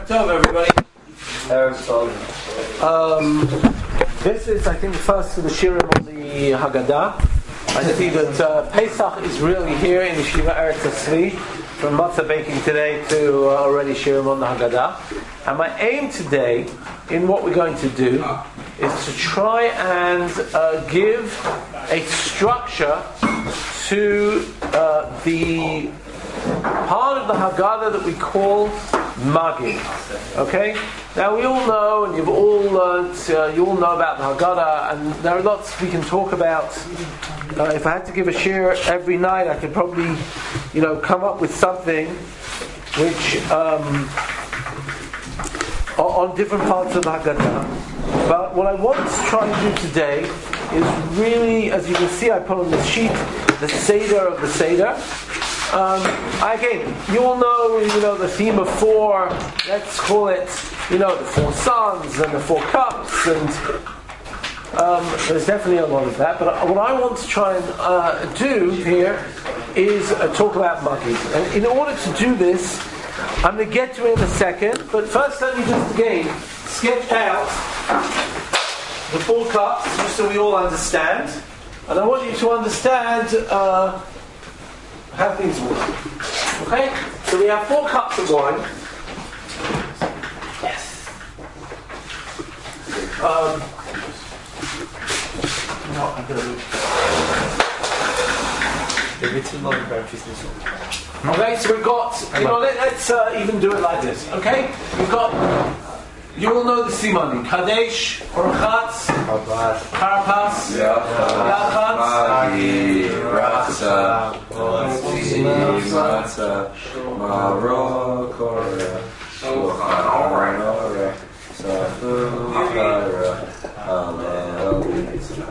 Tov, everybody. This is, I think, the first of the Shirim of the Haggadah. I see that Pesach is really here in Yeshiva Eretz Tzvi, from matzah baking today to already Shirim on the Haggadah. And my aim today, in what we're going to do, is to try and give a structure to the part of the Haggadah that we call Magid. Okay? Now we all know, and you've all learned, you all know about the Haggadah, and there are lots we can talk about. If I had to give a shir every night, I could probably, come up with something which on different parts of the Haggadah. But what I want to try and do today is really, as you can see, I put on the sheet the Seder of the Seder. Again, you all know, the theme of four. Let's call it, the four sons and the four cups, and there's definitely a lot of that. But what I want to try and do here is talk about Magid. And in order to do this, I'm going to get to it in a second. But first, let me just again sketch out the four cups, just so we all understand. And I want you to understand how things work. Okay? So we have 4 cups of wine. Yes. No, I'm going to... Okay, so we've got... let's even do it like this. Okay? We've got... You all know the Simanim. Kadesh, Orchatz, Karpas, Yachatz, Magi, Ratza, Otzi, Matzah, Maror, Korah, Shulchan Aruch, Safu, Kara, Hallel, Mitzvah.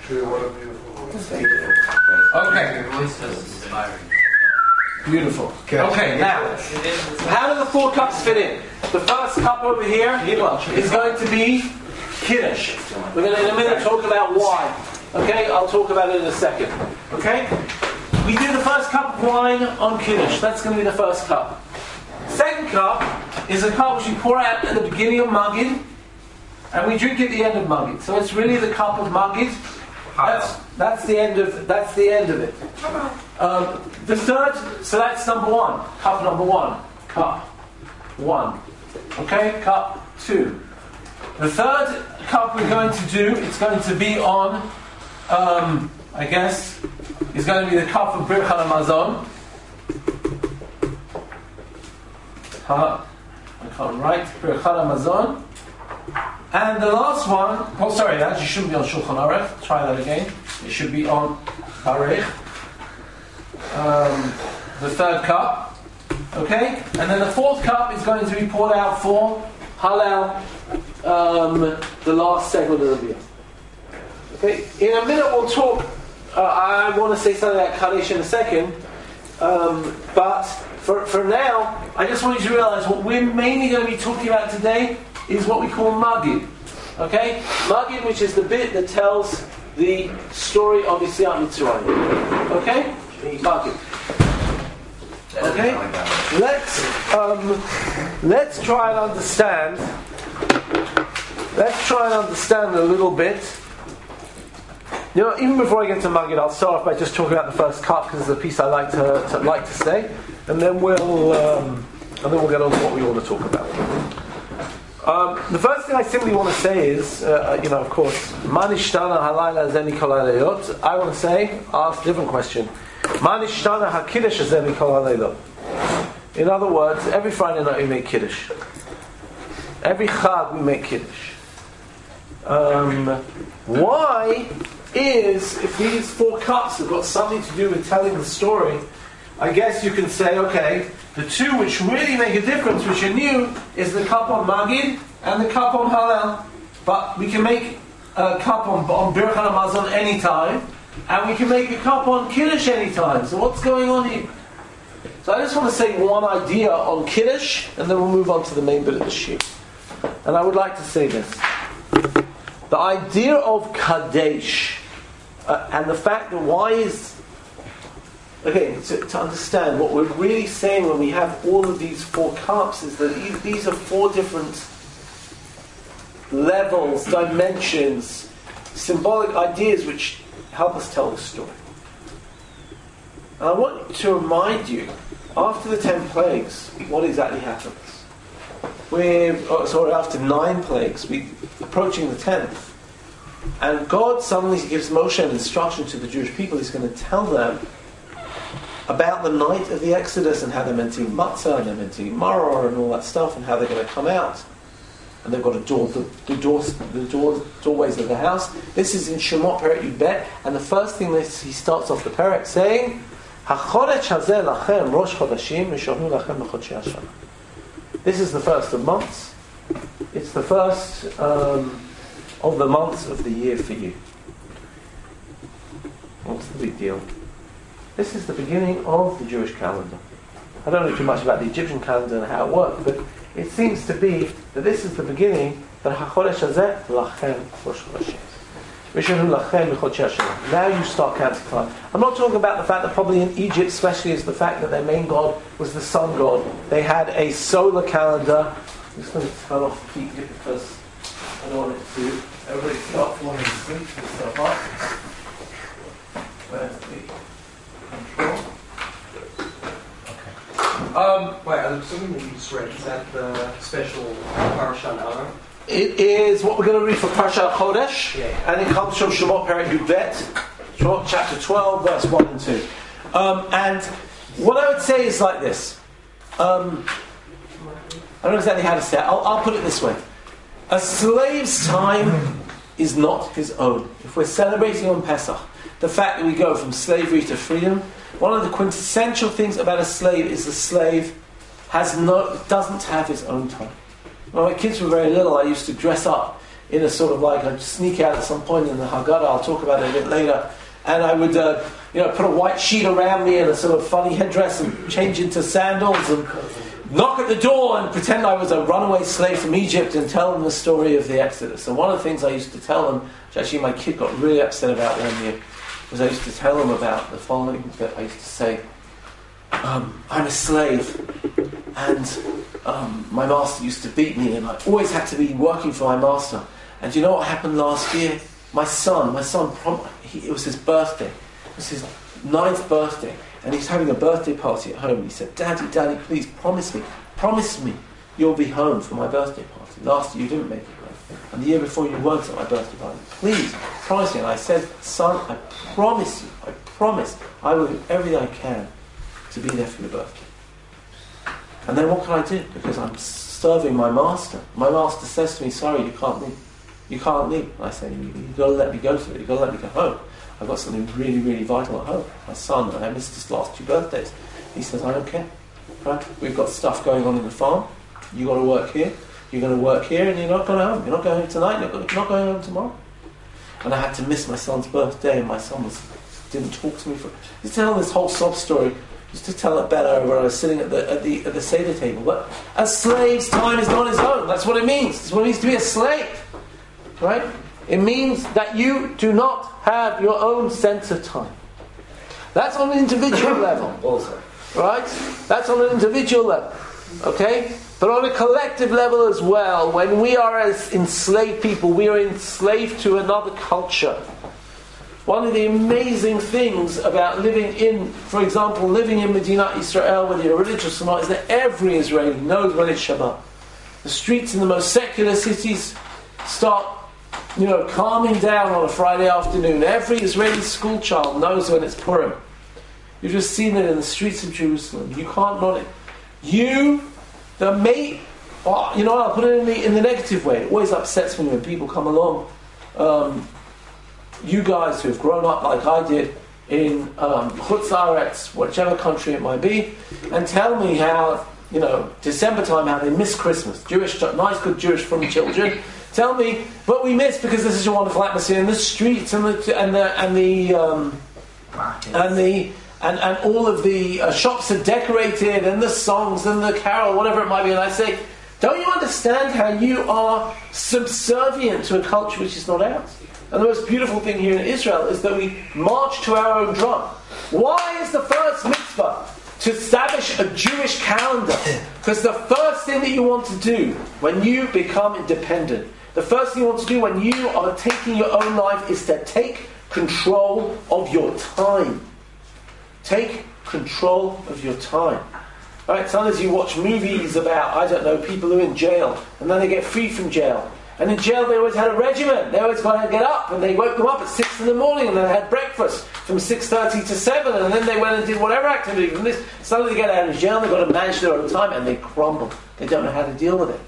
Okay. Beautiful. Okay, now, how do the 4 cups fit in? The first cup over here is going to be Kiddush. We're going to in a minute talk about wine. Okay, I'll talk about it in a second. Okay? We do the first cup of wine on Kiddush. That's going to be the first cup. Second cup is a cup which we pour out at the beginning of Magid, and we drink at the end of Magid. So it's really the cup of Magid. That's the end of it. The third, so that's number 1. Cup number 1. Cup 1. Okay, cup 2. The third cup we're going to do, it's going to be on, is going to be the cup of Birkat HaMazon. I can't write. Birkat HaMazon. And the last one, that actually shouldn't be on Shulchan Aruch. Try that again. It should be on Parech. The third cup. Okay? And then the fourth cup is going to be poured out for Hallel, the last segment of the meal. Okay? In a minute we'll talk, I want to say something about Kaddish in a second, but for now, I just want you to realize what we're mainly going to be talking about today is what we call Magid. Okay? Magid, which is the bit that tells the story of Yetziat Mitzrayim. Okay? Magid. Okay? Let's try and understand. Let's try and understand a little bit. Even before I get to Magid, I'll start off by just talking about the first cup because it's a piece I like to say, and then we'll get on to what we want to talk about. The first thing I simply want to say is, of course, Manishtana halayla zeni kol halayot. I want to ask a different question. Manishtana hakiddush zeni kol halayot. In other words, every Friday night we make Kiddush. Every Chag we make Kiddush. Why is, if these 4 cups have got something to do with telling the story, I guess you can say, okay, the 2 which really make a difference, which are new, is the cup on Magid and the cup on Hallel. But we can make a cup on Birkat HaMazon any time, and we can make a cup on Kiddush any time. So what's going on here? So I just want to say one idea on Kiddush, and then we'll move on to the main bit of the sheet. And I would like to say this. The idea of Kadesh, and the fact that why is again, to understand what we're really saying when we have all of these 4 cups is that these are 4 different levels, dimensions, symbolic ideas which help us tell the story. And I want to remind you, after the 10 plagues, what exactly happens? After 9 plagues, we're approaching the 10th. And God suddenly gives Moshe an instruction to the Jewish people. He's going to tell them about the night of the Exodus and how they're meant to eat matzah and they're meant to eat maror and all that stuff and how they're going to come out. And they've got to door the doorways of the house. This is in Shemot Perek Yud-Bet, and the first thing that he starts off the Perek saying, "HaChodesh hazeh lachem rosh chodashim v'shohnu lachem b'chodshei hashana." This is the first of months. It's the first of the months of the year for you. What's the big deal? This is the beginning of the Jewish calendar. I don't know too much about the Egyptian calendar and how it worked, but it seems to be that this is the beginning that HaChodesh hazeh lachem rosh chodashim v'shohnu lachem b'chodshei hashana. Now you start counting time. I'm not talking about the fact that probably in Egypt especially is the fact that their main god was the sun god. They had a solar calendar. I'm just going to turn off the heat because I don't want it to everybody start falling asleep and stuff up. Where's the control? Wait, I'm assuming that you just read, is that the special Parashat now? It is what we're going to read for Parashat Chodesh, and it comes from Shemot Perek Yud-Bet, Shemot chapter 12, verse 1 and 2. And what I would say is like this. I don't know exactly how to say it. I'll put it this way. A slave's time is not his own. If we're celebrating on Pesach, the fact that we go from slavery to freedom, one of the quintessential things about a slave is the slave doesn't have his own time. When my kids were very little, I used to dress up in a sort of I'd sneak out at some point in the Haggadah, I'll talk about it a bit later, and I would put a white sheet around me and a sort of funny headdress and change into sandals and knock at the door and pretend I was a runaway slave from Egypt and tell them the story of the Exodus. And one of the things I used to tell them, which actually my kid got really upset about one year, was I used to tell them about the following, that I used to say, I'm a slave and my master used to beat me and I always had to be working for my master. And do you know what happened last year? My son, it was his birthday. It was his 9th birthday. And he's having a birthday party at home. And he said, Daddy, please promise me you'll be home for my birthday party. Last year you didn't make it home. And the year before you weren't at my birthday party. Please, promise me. And I said, son, I promise I will do everything I can to be there for your birthday. And then what can I do? Because I'm serving my master. My master says to me, sorry, you can't leave. You can't leave. And I say, you've got to let me go to it. You've got to let me go home. I've got something really, really vital at home. My son, I missed his last 2 birthdays. He says, I don't care. Right? We've got stuff going on in the farm. You've got to work here. You're going to work here and you're not going home. You're not going home tonight. You're not going home tomorrow. And I had to miss my son's birthday and my son didn't talk to me for... He's telling this whole sob story just to tell it better when I was sitting at the Seder table. But a slave's time is not his own. That's what it means. That's what it means to be a slave. Right? It means that you do not have your own sense of time. That's on an individual level. Also. Right? That's on an individual level. Okay? But on a collective level as well, when we are as enslaved people, we are enslaved to another culture. One of the amazing things about living in Medina Israel, whether you're religious or not, is that every Israeli knows when it's Shabbat. The streets in the most secular cities start calming down on a Friday afternoon. Every Israeli school child knows when it's Purim. You've just seen it in the streets of Jerusalem. You can't not it. I'll put it in the negative way. It always upsets me when people come along. You guys who have grown up like I did in Chutz La'aretz, whichever country it might be, and tell me how, December time, how they miss Christmas. Nice, good Jewish from children. Tell me, but we miss because there's such a wonderful atmosphere in the streets and all of the shops are decorated and the songs and the carol, whatever it might be. And I say, don't you understand how you are subservient to a culture which is not ours? And the most beautiful thing here in Israel is that we march to our own drum. Why is the first mitzvah to establish a Jewish calendar? Because the first thing that you want to do when you become independent, the first thing you want to do when you are taking your own life is to take control of your time. Take control of your time. Right? Sometimes you watch movies about, I don't know, people who are in jail, and then they get free from jail. And in jail they always had a regimen. They always got to get up, and they woke them up at 6 in the morning, and then they had breakfast from 6:30 to 7, and then they went and did whatever activity. And this, suddenly they get out of jail, they've got to manage their own time, and they crumble. They don't know how to deal with it.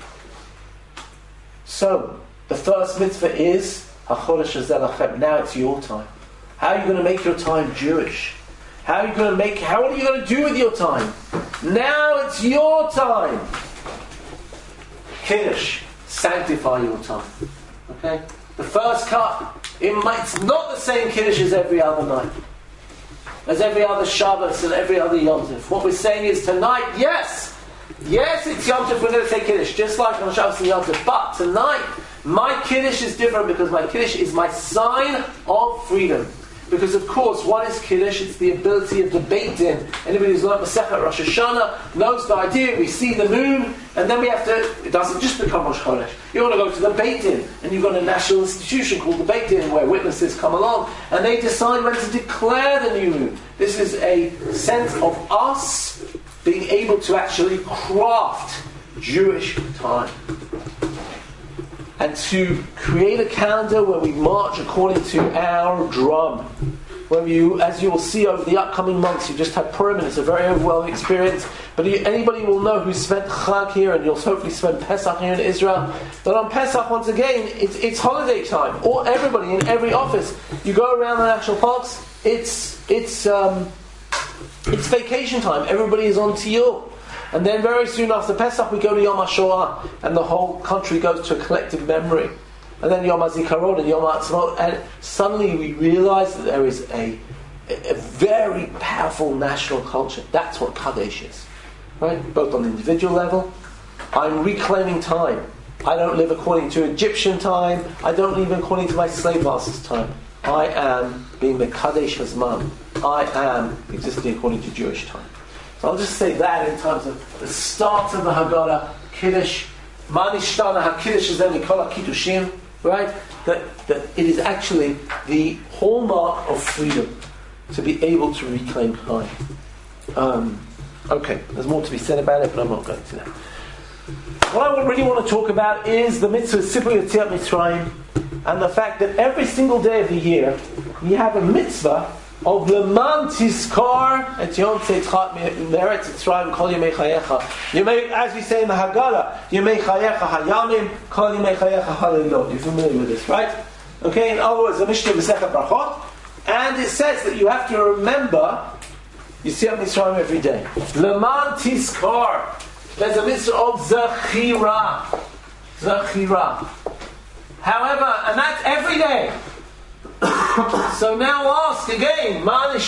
So, the first mitzvah is, HaChodesh Hazeh Lachem. Now it's your time. How are you going to make your time Jewish? What are you going to do with your time? Now it's your time. Kiddush. Sanctify your time. Okay? The first cup, it's not the same Kiddush as every other night. As every other Shabbos and every other Yom Tov. What we're saying is tonight, yes, it's Yom Tov, we're going to say Kiddush, just like on Shabbos and Yom Tov. But tonight, my Kiddush is different because my Kiddush is my sign of freedom. Because of course, what is Kiddush? It's the ability of the Beit Din. Anybody who's learned Masechet Rosh Hashanah knows the idea. We see the moon, and then we have to, it doesn't just become Rosh Chodesh. You want to go to the Beit Din, and you've got a national institution called the Beit Din where witnesses come along, and they decide when to declare the new moon. This is a sense of us being able to actually craft Jewish time. And to create a calendar where we march according to our drum. Where you, as you will see over the upcoming months, you just had Purim, and it's a very overwhelming experience. But anybody will know who spent Chag here, and you'll hopefully spend Pesach here in Israel. But on Pesach, once again, it's holiday time. Or everybody in every office, you go around the national parks. It's vacation time. Everybody is on Tiyul. And then very soon after Pesach we go to Yom HaShoah, and the whole country goes to a collective memory. And then Yom HaZikaron and Yom HaAtzmaut, and suddenly we realize that there is a very powerful national culture. That's what Kadesh is. Right? Both on the individual level, I'm reclaiming time. I don't live according to Egyptian time. I don't live according to my slave master's time. I am being the Kadesh Hazman. I am existing according to Jewish time. So I'll just say that in terms of the start of the Haggadah, Kiddush, Manishtana HaKiddush is only Kol HaKiddushim, right? That it is actually the hallmark of freedom to be able to reclaim time. Okay, there's more to be said about it, but I'm not going to that. What I really want to talk about is the mitzvah Sipur Yetziat Mitzrayim, and the fact that every single day of the year we have a mitzvah of Leman Tizkar et Yom Tzeitzchat Meretz Yitzrayim Kol Yemei Chayecha. As we say in the Haggadah, Yemei Chayecha Hayamim Kol Yemei Chayecha Halilot. You're familiar with this, right? Okay. In other words, the Mishnah Masechet Brachot, and it says that you have to remember Yetziat Mitzrayim every day. Leman Tizkar. There's a mitzvah of Zechira. However, and that's every day. So now ask again.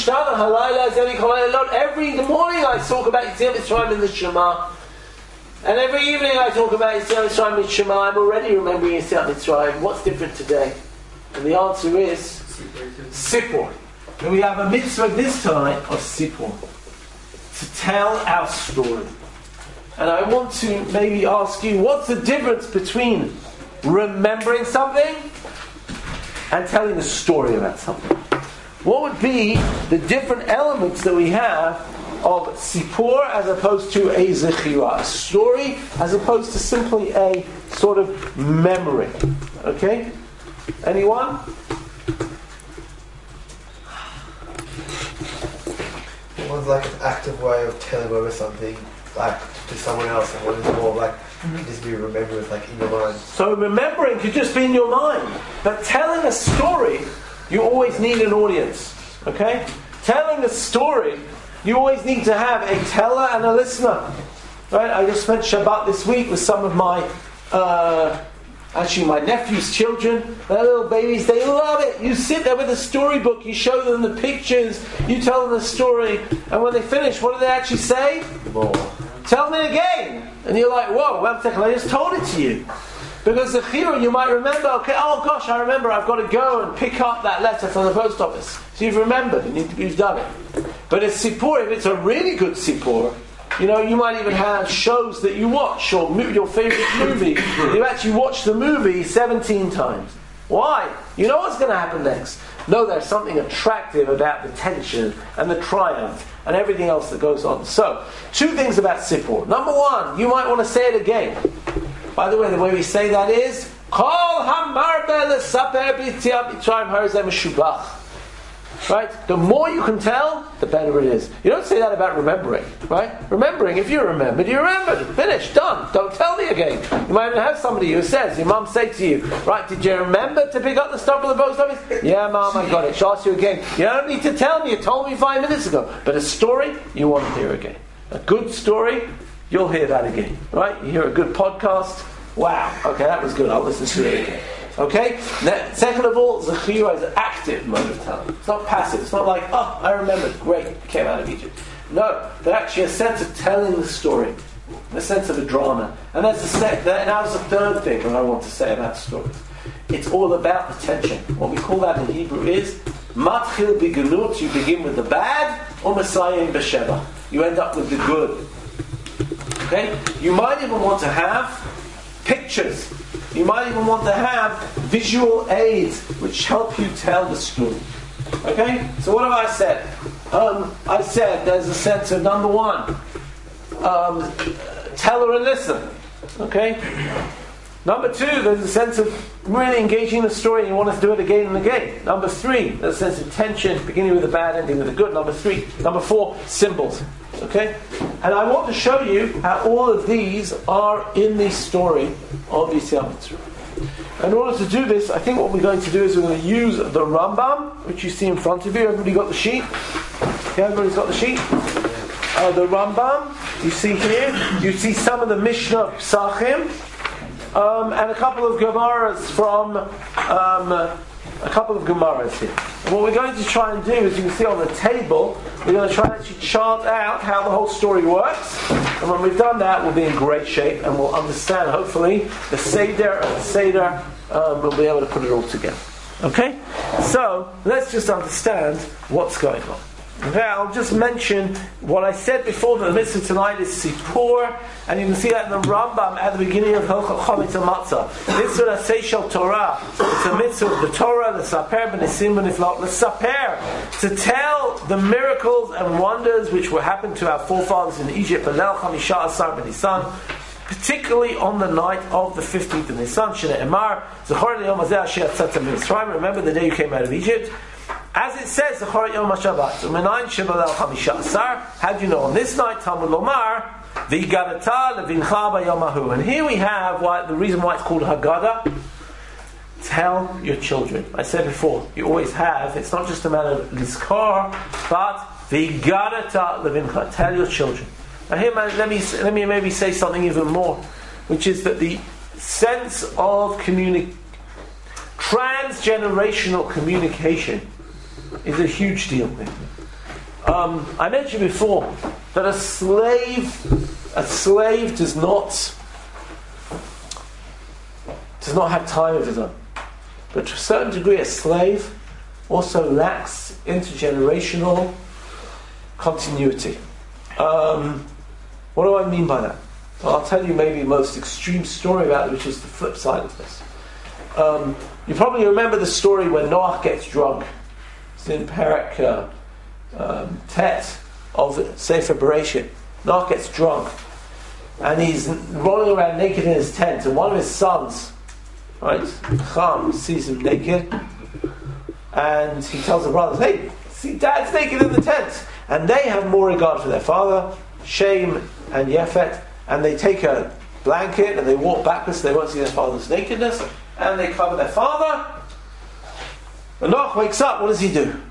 Every morning I talk about Yetziat Mitzrayim in the Shema, and every evening I talk about Yetziat Mitzrayim in the Shema. I'm already remembering Yetziat Mitzrayim. What's different today? And the answer is Sipur. And we have a mitzvah this time of Sipur, to tell our story. And I want to maybe ask you, what's the difference between remembering something and telling a story about something? What would be the different elements that we have of Sipur as opposed to a Zechira, a story as opposed to simply a sort of memory? Okay? Anyone? One's like an active way of telling over something, like to someone else, and one is more like can just be remembered, like in your mind. So remembering could just be in your mind, but telling a story, you always need an audience. Okay? Telling a story, you always need to have a teller and a listener. Right? I just spent Shabbat this week with some of my my nephew's children. They're little babies, they love it. You sit there with a storybook, you show them the pictures, you tell them the story, and when they finish, what do they actually say? More. Tell me again. And you're like, whoa, well, I just told it to you. Because the Chiyur, you might remember, okay, oh gosh, I remember I've got to go and pick up that letter from the post office. So you've remembered and you've done it. But a Sipur, if it's a really good Sipur, you might even have shows that you watch, or your favourite movie. You actually watch the movie 17 times. Why? You know what's going to happen next. No, there's something attractive about the tension and the triumph and everything else that goes on. So, 2 things about Sipur. Number 1, you might want to say it again. By the way, the way we say that is Kol hamarbe lesaper b'tiyah b'tzrayim harazeh meshubach. Right? The more you can tell, the better it is. You don't say that about remembering, right? Remembering, if you remembered, you remembered. Finished, done. Don't tell me again. You might even have somebody who says, your mum say to you, right, did you remember to pick up the stuff from the post office? Yeah, mum, I got it. She'll ask you again. You don't need to tell me, you told me 5 minutes ago. But a story, you want to hear again. A good story, you'll hear that again, right? You hear a good podcast, wow, okay, that was good, I'll listen to it again. Okay? Now, second of all, the Chiyur is an active mode of telling. It's not passive. It's not like, oh, I remembered, great, came out of Egypt. No, there's actually a sense of telling the story, a sense of a drama. And that's the third thing that I want to say about stories. It's all about the tension. What we call that in Hebrew is Matchil Biganut, you begin with the bad, or Messiah in Besheva. You end up with the good. Okay? You might even want to have pictures. You might even want to have visual aids which help you tell the story. Okay? So what have I said? I said there's a sense of, number 1, tell her and listen. Okay? Number 2, there's a sense of really engaging the story and you want to do it again and again. Number 3, there's a sense of tension, beginning with the bad, ending with the good. Number 4, symbols. Okay? And I want to show you how all of these are in the story of Yetziat Mitzrayim. In order to do this, I think what we're going to do is we're going to use the Rambam, which you see in front of you. Everybody got the sheet? Okay, everybody's got the sheet? The Rambam, you see here, you see some of the Mishnah Psachim, and a couple of Gemaras from a couple of Gemaras here. And what we're going to try and do, as you can see on the table, we're going to try and actually chart out how the whole story works. And when we've done that, we'll be in great shape and we'll understand, hopefully, the Seder and the Seder, we'll be able to put it all together. Okay? So, let's just understand what's going on. Okay, I'll just mention what I said before, that the mitzvah tonight is Sipur, and you can see that in the Rambam at the beginning of Hilchot Chametz Matzah. Mitzvah Seishel Torah. It's a mitzvah of the Torah, the Saper b'Nisim b'Niflot, the Saper, to tell the miracles and wonders which were happened to our forefathers in Egypt, Belel Chamisha Asar b'Nisan, particularly on the night of the 15th of Nisan, Shene Emar, Zechor L'Yom Hazeh Asher Yatzat Mitzrayim, remember the day you came out of Egypt. As it says, Zechor Yom HaShabbat, U'menayin Shebelel Chamisha Asar, how do you know? On this night, Talmud Lomar, V'Higadata Levincha B'Yom Hahu. And here we have the reason why it's called Haggadah. Tell your children. I said before, you always have, it's not just a matter of Lizkar, but V'Higadata Levincha. Tell your children. Now here, let me maybe say something even more, which is that the sense of transgenerational communication is a huge deal. I mentioned before that a slave does not have time of his own. But to a certain degree, a slave also lacks intergenerational continuity. What do I mean by that? Well, I'll tell you maybe the most extreme story about it, which is the flip side of this. You probably remember the story when Noach gets drunk. It's in Parak Tet of Sefer Bereshit. Noach gets drunk and he's rolling around naked in his tent, and one of his sons, right, Cham, sees him naked and he tells the brothers, hey, see, Dad's naked in the tent. And they have more regard for their father, Shem and Yefet, and they take a blanket and they walk backwards so they won't see their father's nakedness, and they cover their father. And Noach wakes up, what does he do?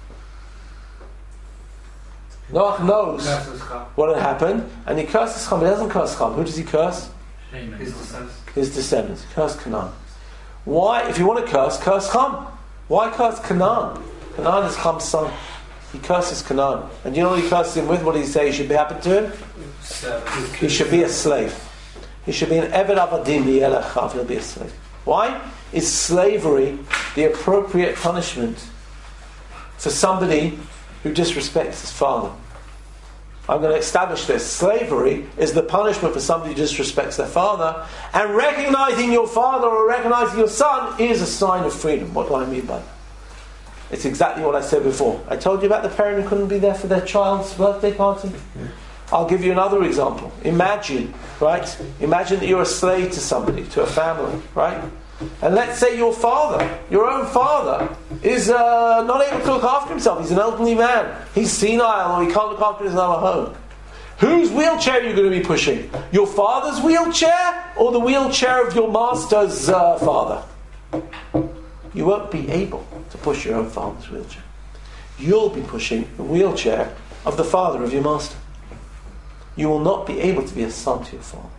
Noach knows what had happened, and he curses Cham. He doesn't curse Cham. Who does he curse? His descendants. He cursed Canaan. Why? If you want to curse Cham. Why curse Canaan? Canaan is Cham's son. He curses Canaan. And you know what he curses him with? What did he say should be happened to him? He should be a slave. He should be an Eved Avadim Li'elachav. He'll be a slave. Why? Is slavery the appropriate punishment for somebody who disrespects his father? I'm going to establish this. Slavery is the punishment for somebody who disrespects their father, and recognizing your father or recognizing your son is a sign of freedom. What do I mean by that? It's exactly what I said before. I told you about the parent who couldn't be there for their child's birthday party. I'll give you another example. Imagine that you're a slave to somebody, to a family, right? And let's say your father, your own father, is not able to look after himself. He's an elderly man. He's senile, or he can't look after his own home. Whose wheelchair are you going to be pushing? Your father's wheelchair, or the wheelchair of your master's father? You won't be able to push your own father's wheelchair. You'll be pushing the wheelchair of the father of your master. You will not be able to be a son to your father.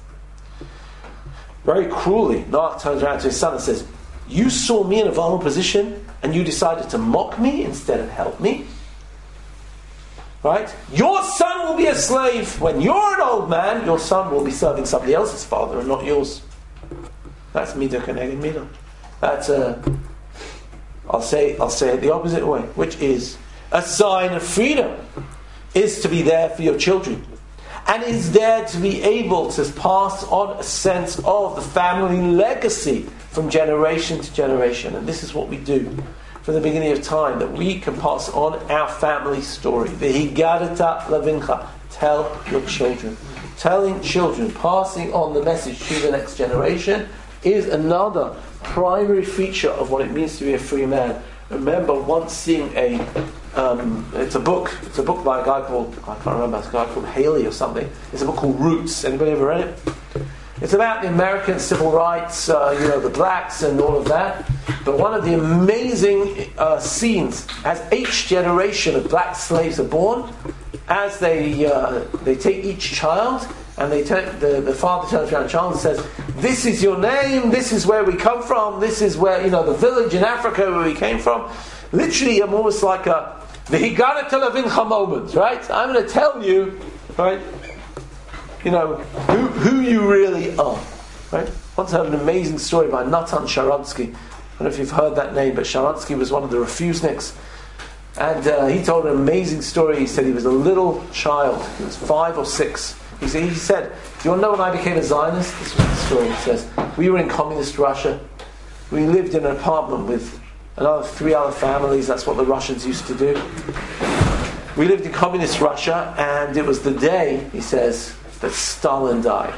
Very cruelly, Noach turns around to his son and says, you saw me in a vulnerable position and you decided to mock me instead of help me? Right? Your son will be a slave. When you're an old man, your son will be serving somebody else's father and not yours. That's midah keneged midah. That's I'll say it the opposite way, which is a sign of freedom is to be there for your children. And is there to be able to pass on a sense of the family legacy from generation to generation. And this is what we do from the beginning of time, that we can pass on our family story. V'higadata lavincha. Tell your children. Telling children, passing on the message to the next generation is another primary feature of what it means to be a free man. Remember once seeing it's a book by a guy called, I can't remember, it's a guy called Haley or something. It's a book called Roots. Anybody ever read it? It's about the American civil rights, the blacks and all of that. But one of the amazing scenes, as each generation of black slaves are born, as they take each child, and the father turns around the child and says, this is your name, this is where we come from, this is where, the village in Africa where we came from. Literally, I'm almost like a V'higadata lavincha moment, right? I'm going to tell you, right, who you really are, right? Once I heard an amazing story by Natan Sharansky. I don't know if you've heard that name, but Sharansky was one of the refuseniks. And he told an amazing story. He said he was a little child. He was 5 or 6. He said, do you want to know when I became a Zionist? This was the story. He says, we were in communist Russia. We lived in an apartment with 3 other families. That's what the Russians used to do. We lived in communist Russia, and it was the day, he says, that Stalin died.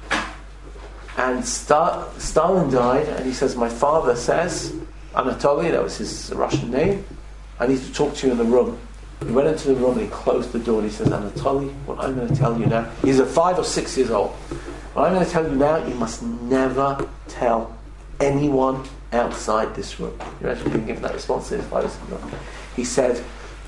And Stalin died, and he says, my father says, Anatoly, that was his Russian name, I need to talk to you in the room. He went into the room and he closed the door and he says, Anatoly, what I'm going to tell you now, he's 5 or 6 years old. What I'm going to tell you now, you must never tell anyone outside this room. You imagine being given that response to his 5 or 6 years old. He said,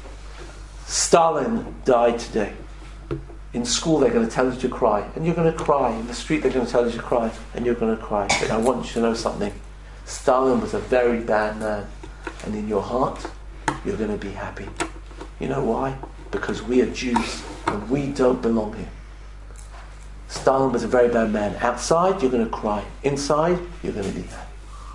Stalin died today. In school they're going to tell you to cry, and you're going to cry. In the street they're going to tell you to cry, and you're going to cry. But I want you to know something. Stalin was a very bad man, and in your heart you're going to be happy. You know why? Because we are Jews and we don't belong here. Stalin was a very bad man. Outside you're going to cry. Inside you're going to be happy.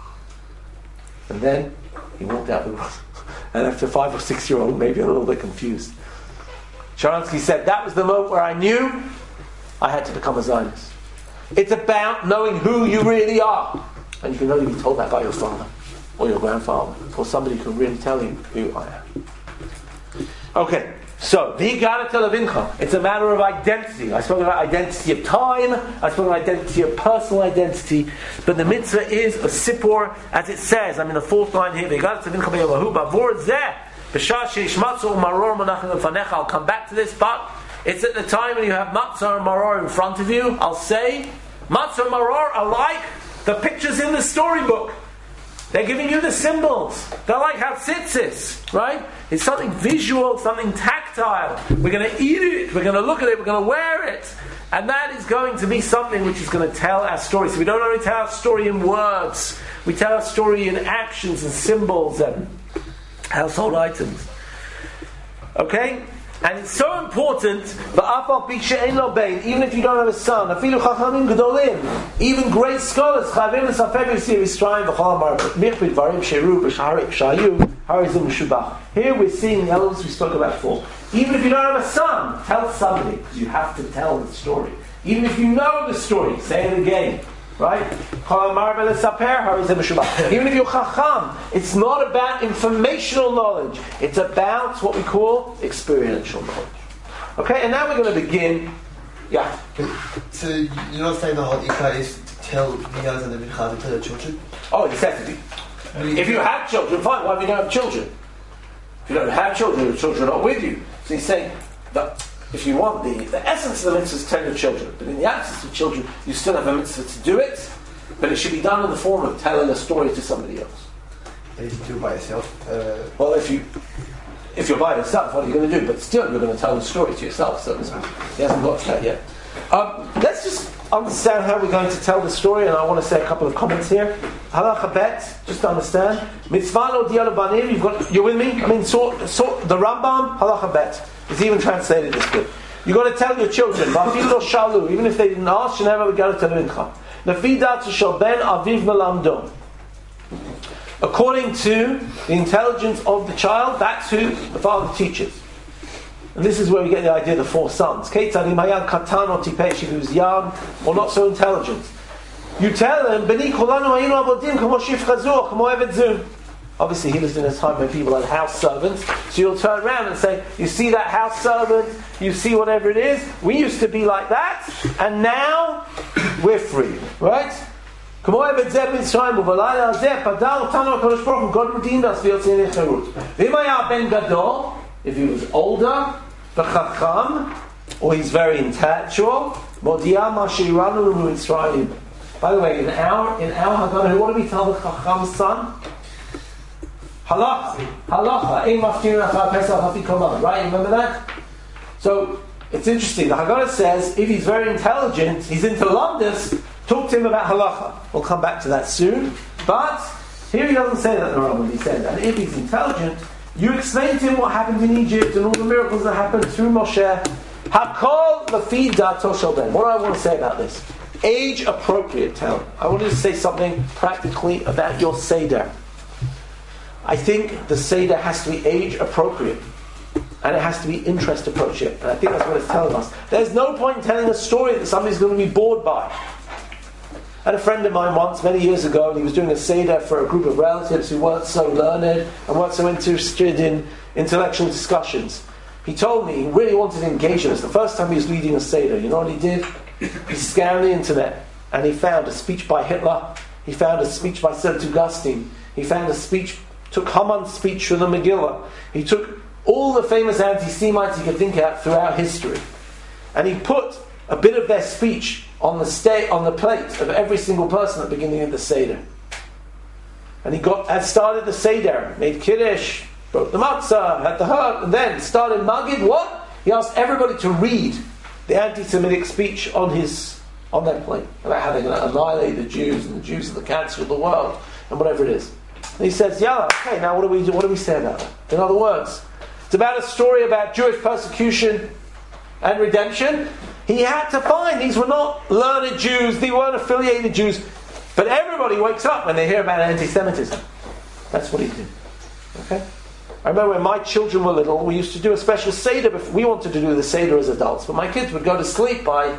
And then he walked out the room. And after 5 or 6 year old, maybe a little bit confused, Sharansky said, that was the moment where I knew I had to become a Zionist. It's about knowing who you really are. And you can only be told that by your father or your grandfather or somebody who can really tell you who I am. Okay, so V'higadata lavincha. It's a matter of identity. I spoke about identity of time. I spoke about identity of personal identity. But the mitzvah is a sipor, as it says. I mean, the 4th line here. V'higadata lavincha be'elahu b'avor zeh b'shah she'ishmatzu maror monachim lefanecha. I'll come back to this, but it's at the time when you have matzah and maror in front of you. I'll say matzah and maror are like the pictures in the storybook. They're giving you the symbols. They're like hatzitzis, right? It's something visual, something tactile. We're going to eat it, we're going to look at it, we're going to wear it. And that is going to be something which is going to tell our story. So we don't only tell our story in words, we tell our story in actions and symbols and household items. Okay? And it's so important, even if you don't have a son, even great scholars, here we're seeing the elements we spoke about before. Even if you don't have a son, tell somebody, because you have to tell the story. Even if you know the story, say it again. Right? Even if you're chacham, it's not about informational knowledge. It's about what we call experiential knowledge. Okay, and now we're going to begin. Yeah. So you're not saying the whole ikar is to tell the young and the mincha to tell your children? Oh, exactly. If you have children, fine. Why do you not have children? If you don't have children, your children are not with you. So he's saying that if you want the essence of the mitzvah is to tell your children, but in the absence of children, you still have a mitzvah to do it, but it should be done in the form of telling a story to somebody else. And if you do it by yourself? Well, if you're by yourself, what are you going to do? But still, you're going to tell the story to yourself, so he hasn't got to that yet. Let's just understand how we're going to tell the story, and I want to say a couple of comments here. Halacha bet, just to understand. Mitzvah lo di'al banim, you're with me? I mean, so the Rambam, halacha bet. It's even translated this good. You've got to tell your children, even if they didn't ask, according to the intelligence of the child, that's who the father teaches. And this is where we get the idea of the four sons. If he was young or not so intelligent, you tell him, obviously he lived in a time when people had house servants, so you'll turn around and say, you see that house servant, you see whatever it is, we used to be like that, and now we're free, right? God redeemed us. If he was older, or he's very intellectual, by the way, in our Haggadah, what do we tell the Chacham's son? Halacha, right? Remember that? So it's interesting. The Haggadah says if he's very intelligent, he's into Londis, talk to him about halacha. We'll come back to that soon. But here he doesn't say that in the Rambam. He said that if he's intelligent, you explain to him what happened in Egypt and all the miracles that happened through Moshe. Hakol lefi dato shel ben. What do I want to say about this? Age appropriate telling. I want to say something practically about your Seder. I think the Seder has to be age appropriate. And it has to be interest appropriate. And I think that's what it's telling us. There's no point in telling a story that somebody's going to be bored by. I had a friend of mine once, many years ago, and he was doing a Seder for a group of relatives who weren't so learned and weren't so interested in intellectual discussions. He told me he really wanted to engage in us. The first time he was leading a Seder, you know what he did? He scanned the internet and he found a speech by Hitler. He found a speech by St. Augustine. He found a speech, took Haman's speech from the Megillah. He took all the famous anti-Semites he could think of throughout history. And he put a bit of their speech on the plate of every single person at the beginning of the Seder. And he started the Seder, made Kiddush, broke the matzah, had the herb, and then started Magid. What? He asked everybody to read the anti-Semitic speech on their plate about how they're going to annihilate the Jews, and the Jews are the cancer of the world, and whatever it is. And he says, "Yalla, okay, now what do we do? What do we say about that?" In other words, it's about a story about Jewish persecution and redemption. He had to find these were not learned Jews, they weren't affiliated Jews, but everybody wakes up when they hear about anti-Semitism. That's what he did. Okay. I remember when my children were little, we used to do a special Seder. We wanted to do the Seder as adults, but my kids would go to sleep by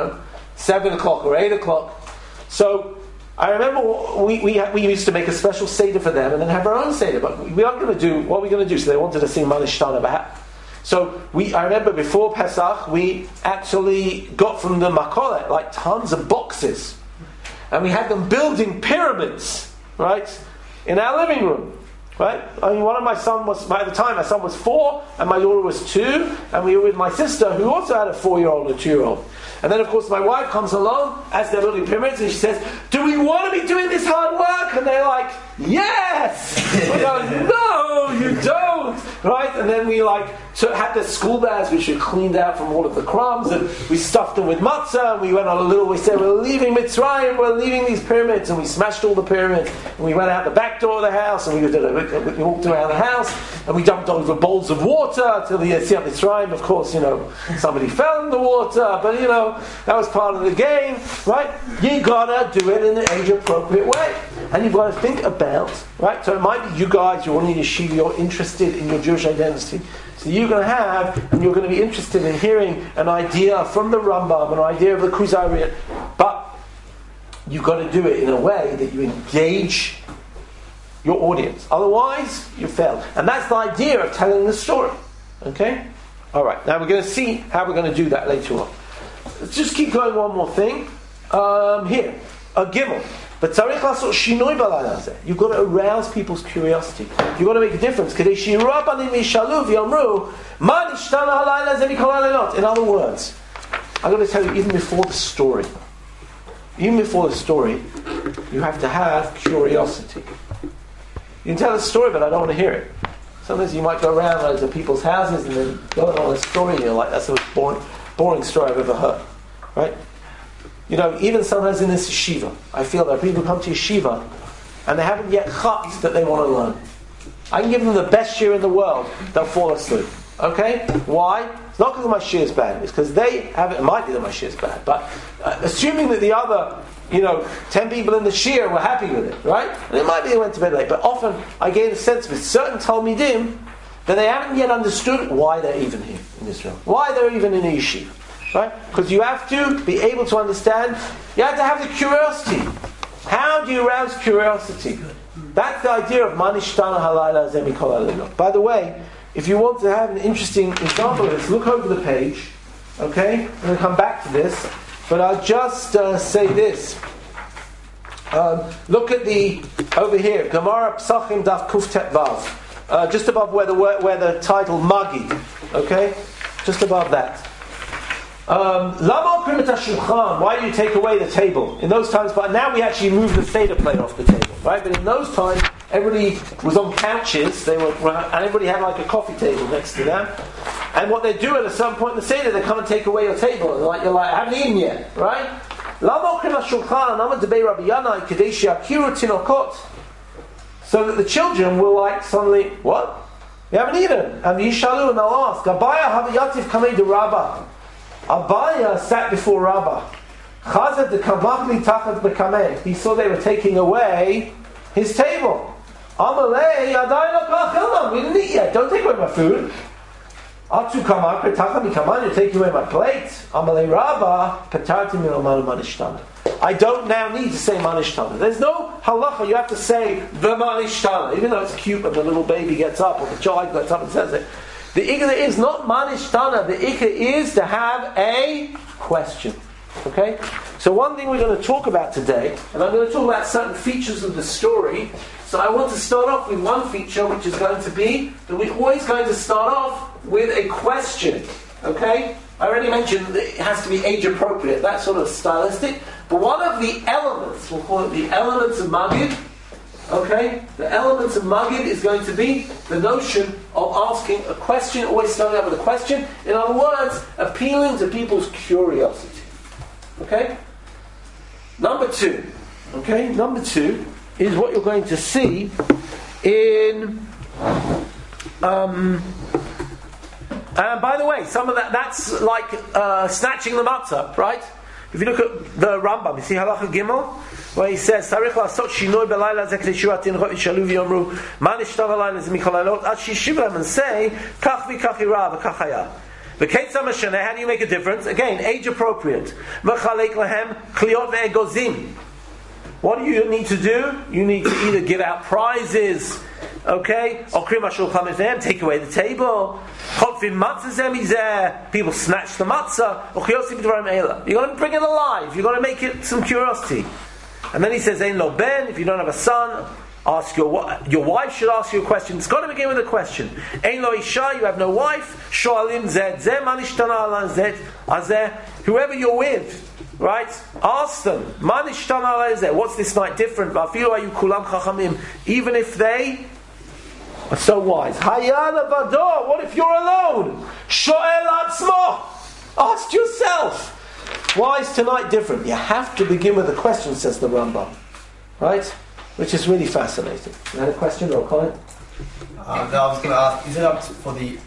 7 o'clock or 8 o'clock. So I remember we used to make a special Seder for them and then have our own Seder. But we aren't going to do what we're going to do. So they wanted to sing Manishtana B'Hat. So I remember before Pesach, we actually got from the Makolet like tons of boxes, and we had them building pyramids, right, in our living room. Right? I mean, by the time my son was 4 and my daughter was 2, and we were with my sister who also had a 4-year-old and a 2-year-old. And then of course my wife comes along as they're building pyramids and she says, "Do we want to be doing this hard work?" And they're like, "Yes!" We go, "No, you don't! cooked, right? And then we had the school bags which were cleaned out from all of the crumbs, and we stuffed them with matzah, and we went on we said, we're leaving Mitzrayim, we're leaving these pyramids, and we smashed all the pyramids, and we went out the back door of the house, and we walked around the house, and we dumped over bowls of water till the Yetziat Mitzrayim. Of course, somebody fell in the water, but that was part of the game, right? You gotta do it in an age-appropriate way. And you've got to think about, right? So it might be you guys, you're all in yeshiva, you're interested in your Jewish identity. So you're going to be interested in hearing an idea from the Rambam, an idea of the Kuzari. But you've got to do it in a way that you engage your audience. Otherwise, you fail. And that's the idea of telling the story. Okay? Alright, now we're going to see how we're going to do that later on. Let's just keep going one more thing. Here, a Gimel. But you've got to arouse people's curiosity. You've got to make a difference. In other words, I'm going to tell you, even before the story, you have to have curiosity. You can tell a story, but I don't want to hear it. Sometimes you might go around to people's houses and then go on a story, and you're like, that's the most boring story I've ever heard. Right? Even sometimes in this yeshiva, I feel that people come to yeshiva and they haven't yet chapped that they want to learn. I can give them the best year in the world, they'll fall asleep. Okay? Why? It's not because my shir is bad, it's because they have it. It might be that my shir is bad, but assuming that the other 10 people in the shir were happy with it, right? And it might be they went to bed late, but often I gain a sense with certain Talmidim that they haven't yet understood why they're even here in Israel, why they're even in a yeshiva. Right? Because you have to be able to understand, you have to have the curiosity. How do you arouse curiosity? That's the idea of Manishtana Halayla Zemi Kol Halilot. By the way, if you want to have an interesting example of this, look over the page. Okay? I'm going to come back to this, but I'll just say this. Look at over here, Gemara Psachim Daf Kuf Tet Vav, just above where the title Magid. Okay? Just above that. Why do you take away the table? In those times, but now we actually move the Seder plate off the table, right? But in those times, everybody was on couches, and everybody had like a coffee table next to them. And what they do at a certain point in the Seder, they come and take away your table. And you're like, I haven't eaten yet, right? So that the children will suddenly, what? You haven't eaten. And Yishalu, and they'll ask, Abaya Havayativ Kamei de Rabbah. Abaya sat before Rabbah. Chazad the Kamachli Tachat Bekameh. He saw they were taking away his table. Amalei Adai Lakachilnam. We didn't eat yet. Don't take away my food. Atu Kamak Tachat Bekaman. You're taking away my plate. Amalei Rabbah Patarti Miloman Manishtana. I don't now need to say Manishtana. There's no halacha. You have to say the Manishtana, even though it's cute when the little baby gets up or the child gets up and says it. The ikar is not manishtana. The ikar is to have a question. Okay? So one thing we're going to talk about today, and I'm going to talk about certain features of the story. So I want to start off with one feature, which is going to be that we're always going to start off with a question. Okay? I already mentioned that it has to be age appropriate. That's sort of stylistic. But one of the elements, we'll call it the elements of Magid. Okay? The elements of Magid is going to be the notion of asking a question, always starting out with a question. In other words, appealing to people's curiosity. Okay? Number two is what you're going to see in and by the way, some of that's like snatching the matzah, right? If you look at the Rambam, you see Halacha Gimel, where he says, "Sarich la'asot shinoi belayla zeh kedei shuatin yishalu v'yomru man ishtav alayla zeh mikol halayot ad shiyishiv lahem," and say, "Kach v'kach ira v'kach haya." V'keitzah mashaneh, how do you make a difference? Again, age appropriate. V'chalek lahem kliot ve'egozim. What do you need to do? You need to either give out prizes, okay, or krim hashulchan mizeh, take away the table. Chotfim matzah zemizeh, people snatch the matzah. Or chiyosim b'dvarim eila. You got to bring it alive. You got to make it some curiosity. And then he says, "Ein lo ben." If you don't have a son, ask your wife should ask you a question. It's got to begin with a question. Ein lo isha, you have no wife. Shoalim zed zeh man ishtana ala zed azeh. Whoever you're with, right? Ask them. Man ishtana ala zeh. What's this night different? V'afilu ayu kulam chachamim. Even if they So wise. Hayana Vador, what if you're alone? Sho'el atzmo. Ask yourself. Why is tonight different? You have to begin with a question, says the Rambam. Right? Which is really fascinating. You had a question or a comment? No, I was going to ask, is it up for the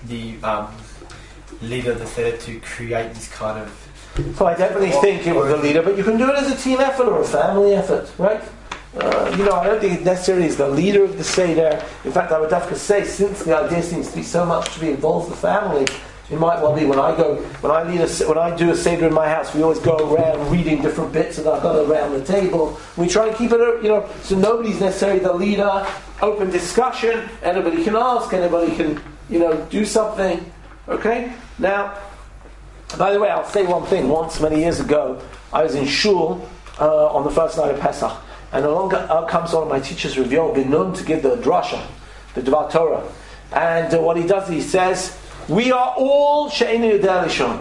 leader of the Seder to create this kind of... So I definitely think it was the leader, but you can do it as a team effort or a family effort, right? I don't think it necessarily is the leader of the Seder. In fact, I would have to say, since the idea seems to be so much to be involved with the family, it might well be when I do a Seder in my house, we always go around reading different bits and I've got it around the table. We try and keep it, so nobody's necessarily the leader. Open discussion, anybody can ask, anybody can, do something. Okay? Now, by the way, I'll say one thing. Once, many years ago, I was in shul on the first night of Pesach, and along comes one of my teachers, Rav Yoel Ben Nun, to give the drasha, the Dvar Torah. And what he does, he says, we are all she'enu yodei lishon.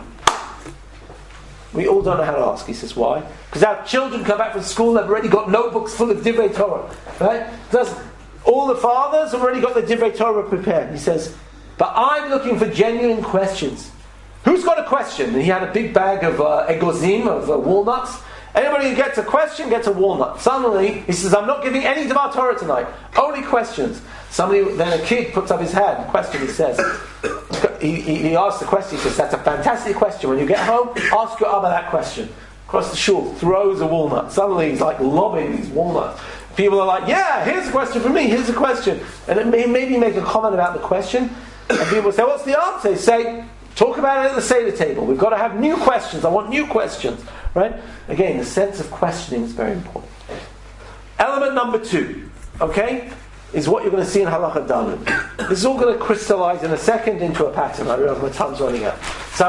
We all don't know how to ask. He says, why? Because our children come back from school, they've already got notebooks full of Divrei Torah. Right? All the fathers have already got the Divrei Torah prepared. He says, but I'm looking for genuine questions. Who's got a question? And he had a big bag of egozim, of walnuts. Anybody who gets a question gets a walnut. Suddenly, he says, I'm not giving any Dvar Torah tonight. Only questions. Then a kid puts up his hand. Question, he says. He asks the question. He says, that's a fantastic question. When you get home, ask your Abba that question. Across the shul, throws a walnut. Suddenly, he's like lobbing these walnuts. People are like, yeah, here's a question for me. Here's a question. And then maybe make a comment about the question. And people say, what's the answer? They say, talk about it at the Seder table. We've got to have new questions. I want new questions. Right? Again, the sense of questioning is very important. Element number 2, okay, is what you're going to see in Halacha Daled. This is all going to crystallize in a second into a pattern. I realize my time's running out.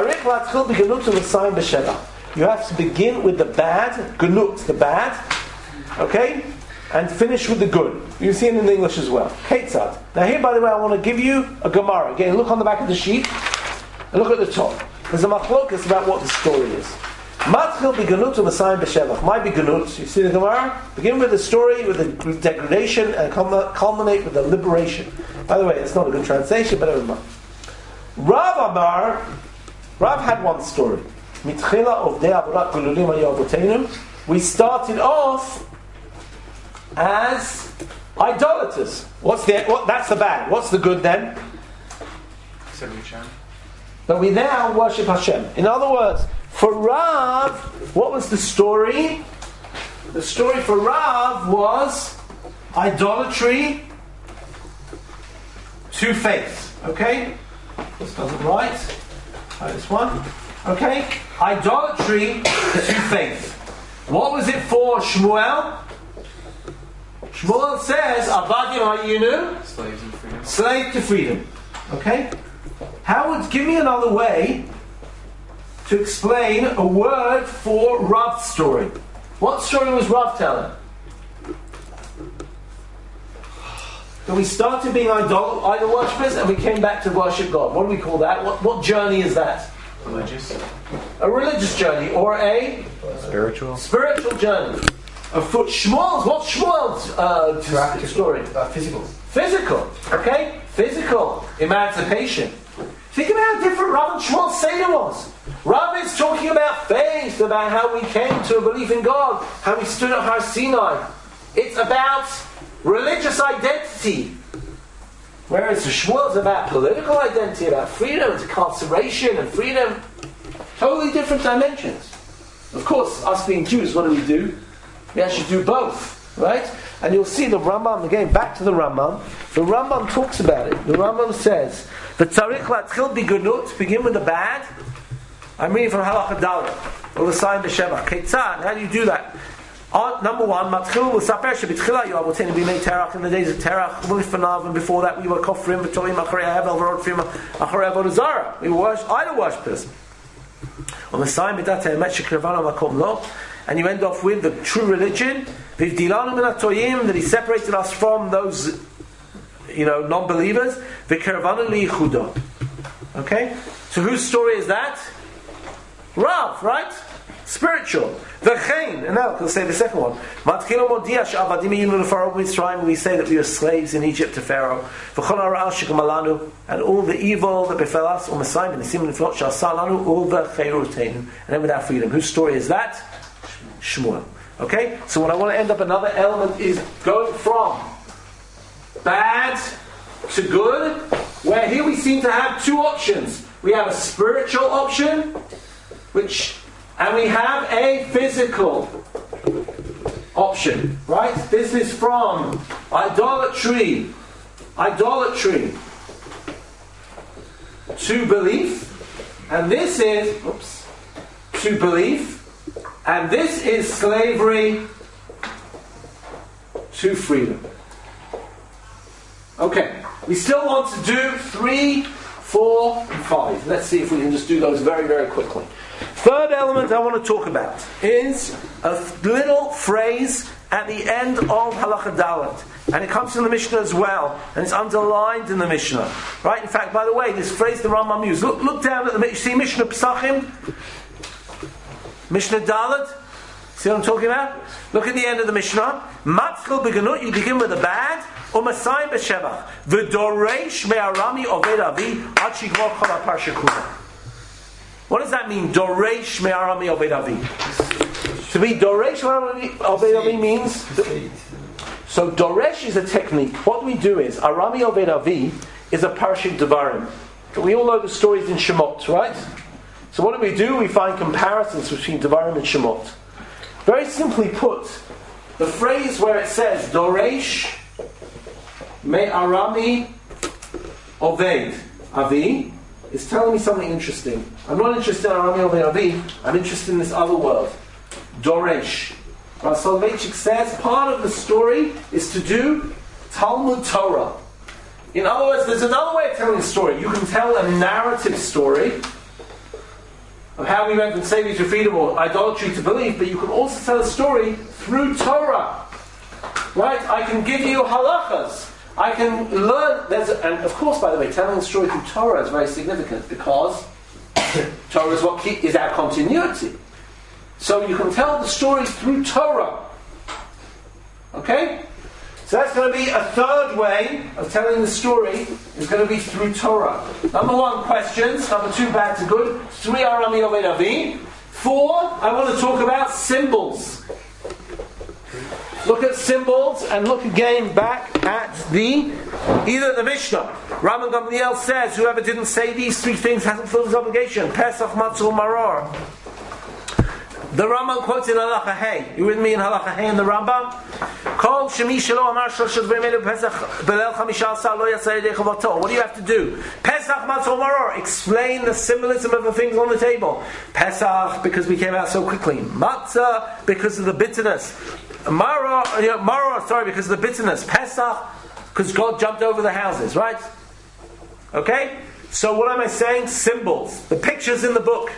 You have to begin with the bad, gnut, the bad, okay, and finish with the good. You see it in English as well. Ketzad. Now here, by the way, I want to give you a Gemara. Again, look on the back of the sheet and look at the top. There's a machlokas about what the story is. Matchil biganut u'masayim b'shevach. My biganut, you see the Gemara? Begin with the story, with the degradation, and culminate with the liberation. By the way, it's not a good translation, but never mind. Rav had one story. Mitchila of de avodat gululim hayavotenu. We started off as idolaters. That's the bad. What's the good then? But we now worship Hashem. In other words, for Rav, what was the story? The story for Rav was idolatry to faith. Okay? This doesn't write. Try this one. Okay? Idolatry to faith. What was it for Shmuel? Shmuel says, Avadim hayinu, slaves and freedom. Slave to freedom. Okay? Give me another way to explain a word for Rav's story. What story was Rav telling? So we started being idol worshippers and we came back to worship God. What do we call that? What journey is that? Religious. A religious journey or a spiritual journey. What's Shmuel's story? Physical. Okay? Physical. Emancipation. Think about how different Rav and Shmuel's Seder was. Rav is talking about faith, about how we came to a belief in God, how we stood at Har Sinai. It's about religious identity. Whereas Shmuel's about political identity, about freedom, incarceration and freedom. Totally different dimensions. Of course, us being Jews, what do? We actually do both, right? And you'll see the Rambam, again, back to the Rambam. The Rambam talks about it. The Rambam says, the tzarich latchil bigunut, begin with the bad. I'm reading from Halacha Daled, or the sign b'sheva. Ketzad, how do you do that? Number 1, matchil l'saper shebitchila yoavotenu b'mei terach, in the days of terach, u'lifanav, and before that we were kofrim v'torim acharei havel v'rodfim acharei avodah zara. We were idol worshippers. On the sign b'dat ha'emet shekirvanu makom lo, and you end off with the true religion, v'vdilanu min ha'toyim, that he separated us from those, non-believers, v'kirvanu liyichudo. Okay? So whose story is that? Rav, right? spiritual. V'chein, and now we'll say the second one. Matkilo modia she'avadim yinu leFaro b'Mitzrayim. We say that we are slaves in Egypt to Pharaoh. V'chol ha'ra'al she'gam alanu, and all the evil that befell us, u'masayim v'nisim v'niflot she'asa lanu, u'v'cheiruteinu, and then with our freedom. Whose story is that? Shmuel. Okay, so when I want to end up, another element is going from bad to good, where here we seem to have two options. We have a spiritual option, and we have a physical option, right? This is from idolatry to belief, and this is to belief, and this is slavery to freedom. Okay, we still want to do 3, 4, and 5. Let's see if we can just do those very, very quickly. Third element I want to talk about is a little phrase at the end of Halacha Dalet. And it comes from the Mishnah as well. And it's underlined in the Mishnah. Right? In fact, by the way, this phrase the Rambam used. Look down at the see Mishnah Pesachim? Mishnah Dalet? See what I'm talking about? Look at the end of the Mishnah. Matzchil beganut, you begin with a bad. Umasayim b'shevach. V'doreish me'arami oved avi ad shigmor chol ha'parsha kula. What does that mean? Doreish me'arami oved avi. To be doreish me'arami oved avi means... So doresh is a technique. What we do is, Arami oved avi is a parashik devarim. We all know the stories in Shemot, right? So what do? We find comparisons between devarim and Shemot. Very simply put, the phrase where it says Doresh me'arami oved avi is telling me something interesting. I'm not interested in Arami oved avi, I'm interested in this other word. Doresh. Rav Soloveitchik says part of the story is to do Talmud Torah. In other words, there's another way of telling a story. You can tell a narrative story of how we went from slavery to freedom or idolatry to belief, but you can also tell a story through Torah. Right? I can give you halachas. I can learn. And of course, by the way, telling a story through Torah is very significant because Torah is what is our continuity. So you can tell the story through Torah. Okay? So that's going to be a third way of telling the story, is going to be through Torah. Number 1, questions. Number 2, bad to good. 3, Arami Oved Avi. 4, I want to talk about symbols. Look at symbols and look again back at either the Mishnah. Rabban Gamliel says, whoever didn't say these 3 things hasn't fulfilled his obligation. Pesach, Matzah, Maror. The Rambam quotes in Halacha Hey. You with me in Halacha Hey in the Rambam? Kol shemi shelo amar shlosh b'mei Pesach belel chamisha asar lo yaseh yedei chavato. What do you have to do? Pesach matzah maror. Explain the symbolism of the things on the table. Pesach because we came out so quickly. Matzah because of the bitterness. Maror, because of the bitterness. Pesach because God jumped over the houses. Right? Okay. So what am I saying? Symbols. The pictures in the book.